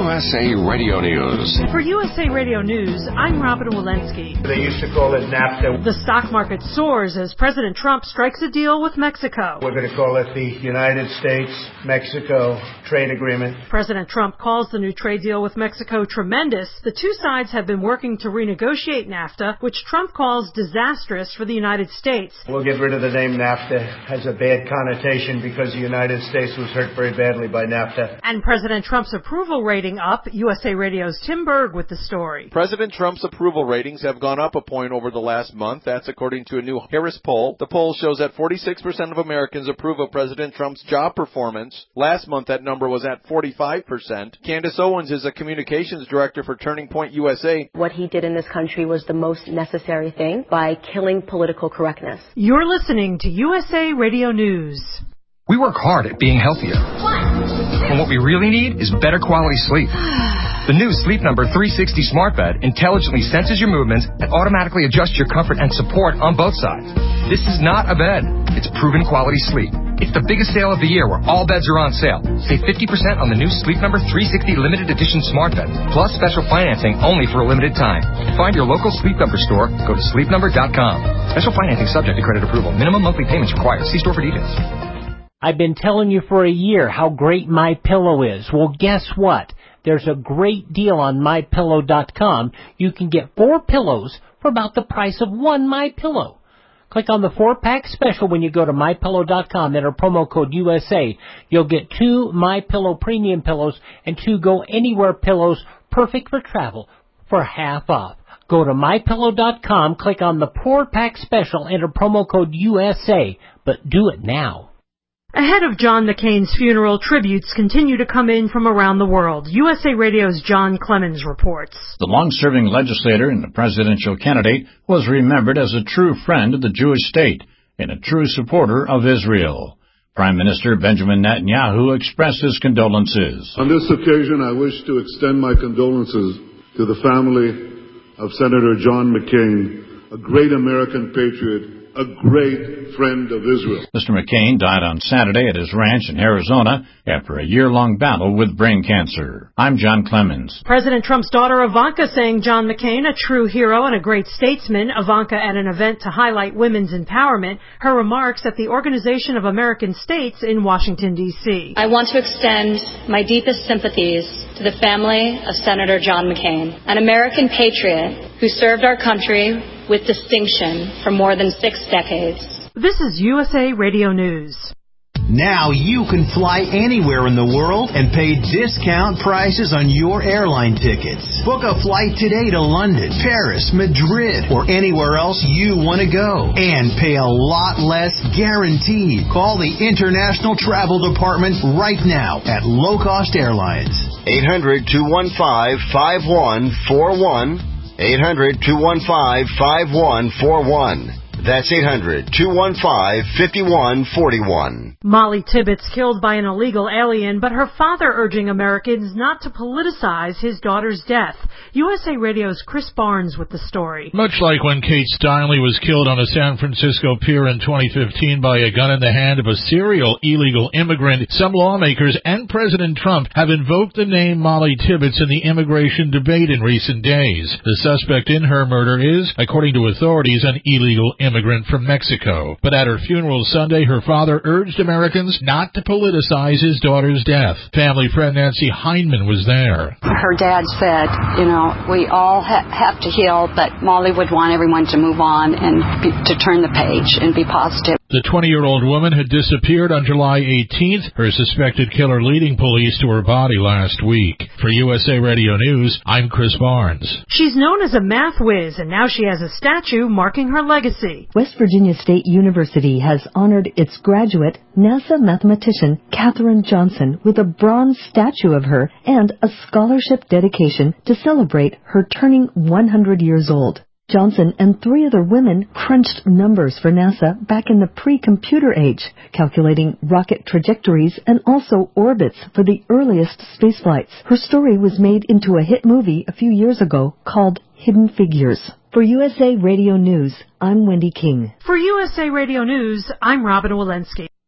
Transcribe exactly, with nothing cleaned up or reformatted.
S A Radio News. For U S A Radio News, I'm Robin Walensky. They used to call it NAFTA. The stock market soars as President Trump strikes a deal with Mexico. We're going to call it the United States-Mexico Trade Agreement. President Trump calls the new trade deal with Mexico tremendous. The two sides have been working to renegotiate NAFTA, which Trump calls disastrous for the United States. We'll get rid of the name NAFTA. It has a bad connotation because the United States was hurt very badly by NAFTA. And President Trump's approval rating up. U S A Radio's Tim Berg with the story. President Trump's approval ratings have gone up a point over the last month. That's according to a new Harris poll. The poll shows that forty-six percent of Americans approve of President Trump's job performance. Last month, that number was at forty-five percent. Candace Owens is a communications director for Turning Point U S A. What he did in this country was the most necessary thing by killing political correctness. You're listening to U S A Radio News. We work hard at being healthier. And what we really need is better quality sleep. The new Sleep Number three sixty Smart Bed intelligently senses your movements and automatically adjusts your comfort and support on both sides. This is not a bed. It's proven quality sleep. It's the biggest sale of the year where all beds are on sale. Save fifty percent on the new Sleep Number three sixty Limited Edition Smart Bed, plus special financing only for a limited time. To find your local Sleep Number store, go to sleep number dot com. Special financing subject to credit approval. Minimum monthly payments required. See store for details. I've been telling you for a year how great MyPillow is. Well, guess what? There's a great deal on my pillow dot com. You can get four pillows for about the price of one MyPillow. Click on the four-pack special when you go to my pillow dot com. Enter promo code U S A. You'll get two MyPillow premium pillows and two Go Anywhere pillows, perfect for travel, for half off. Go to my pillow dot com, click on the four-pack special, enter promo code U S A, but do it now. Ahead of John McCain's funeral, tributes continue to come in from around the world. U S A Radio's John Clemens reports. The long-serving legislator and the presidential candidate was remembered as a true friend of the Jewish state and a true supporter of Israel. Prime Minister Benjamin Netanyahu expressed his condolences. On this occasion, I wish to extend my condolences to the family of Senator John McCain, a great American patriot, a great friend of Israel. Mister McCain died on Saturday at his ranch in Arizona after a year-long battle with brain cancer. I'm John Clemens. President Trump's daughter Ivanka saying John McCain, a true hero and a great statesman. Ivanka at an event to highlight women's empowerment. Her remarks at the Organization of American States in Washington, D C I want to extend my deepest sympathies to the family of Senator John McCain, an American patriot who served our country with distinction for more than six decades. This is U S A Radio News. Now you can fly anywhere in the world and pay discount prices on your airline tickets. Book a flight today to London, Paris, Madrid, or anywhere else you want to go. And pay a lot less guaranteed. Call the International Travel Department right now at Low Cost Airlines. eight hundred, two one five, five one four one. eight hundred, two one five, five one four one. That's eight hundred, two one five, five one four one. Molly Tibbetts killed by an illegal alien, but her father urging Americans not to politicize his daughter's death. U S A Radio's Chris Barnes with the story. Much like when Kate Steinle was killed on a San Francisco pier in twenty fifteen by a gun in the hand of a serial illegal immigrant, some lawmakers and President Trump have invoked the name Molly Tibbetts in the immigration debate in recent days. The suspect in her murder is, according to authorities, an illegal immigrant. immigrant from Mexico. But at her funeral Sunday, her father urged Americans not to politicize his daughter's death. Family friend Nancy Heineman was there. Her dad said, you know, we all ha- have to heal, but Molly would want everyone to move on and be, to turn the page and be positive. The twenty-year-old woman had disappeared on July eighteenth, her suspected killer leading police to her body last week. For U S A Radio News, I'm Chris Barnes. She's known as a math whiz, and now she has a statue marking her legacy. West Virginia State University has honored its graduate, NASA mathematician Katherine Johnson, with a bronze statue of her and a scholarship dedication to celebrate her turning one hundred years old. Johnson and three other women crunched numbers for NASA back in the pre-computer age, calculating rocket trajectories and also orbits for the earliest spaceflights. Her story was made into a hit movie a few years ago called Hidden Figures. For U S A Radio News, I'm Wendy King. For U S A Radio News, I'm Robin Walensky.